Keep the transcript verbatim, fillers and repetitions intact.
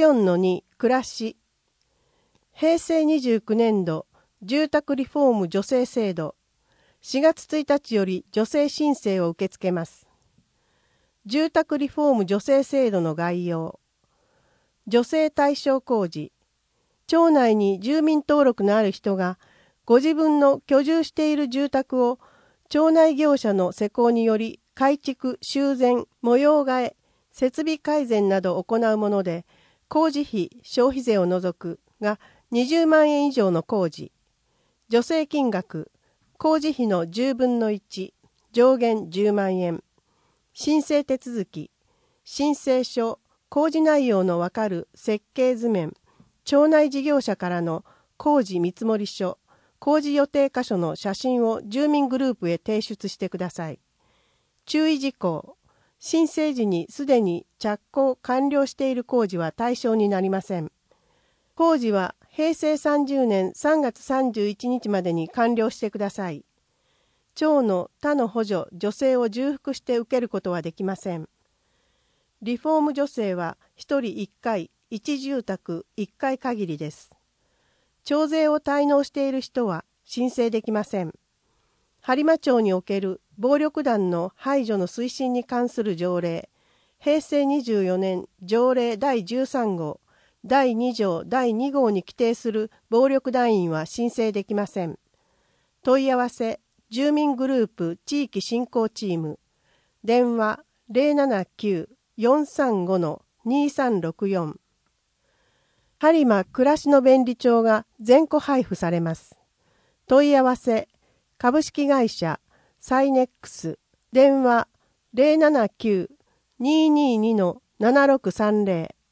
よんのに 暮らし。へいせいにじゅうきゅうねんど住宅リフォーム助成制度。しがつついたちより助成申請を受け付けます。住宅リフォーム助成制度の概要。助成対象工事。町内に住民登録のある人がご自分の居住している住宅を町内業者の施工により改築、修繕、模様替え、設備改善などを行うもので、工事費、消費税を除くがにじゅうまんえん以上の工事。助成金額、工事費のじゅうぶんのいち、上限じゅうまんえん。申請手続き、申請書、工事内容のわかる設計図面、町内事業者からの工事見積書、工事予定箇所の写真を住民グループへ提出してください。注意事項、申請時にすでに着工完了している工事は対象になりません。工事はへいせいさんじゅうねんさんがつさんじゅういちにちまでに完了してください。町の他の補助・助成を重複して受けることはできません。リフォーム助成はひとりいっかい、いち住宅いっかい限りです。町税を滞納している人は申請できません。播磨町における暴力団の排除の推進に関する条例、へいせいにじゅうよねん条例だいじゅうさんごう、だいにじょうだいにごうに規定する暴力団員は申請できません。問い合わせ、住民グループ地域振興チーム、電話 ゼロななきゅう よんさんご にさんろくよん。播磨暮らしの便利帳が全戸配布されます。問い合わせ、株式会社サイネックス、電話 ゼロななきゅう にーにーにー ななろくさんゼロ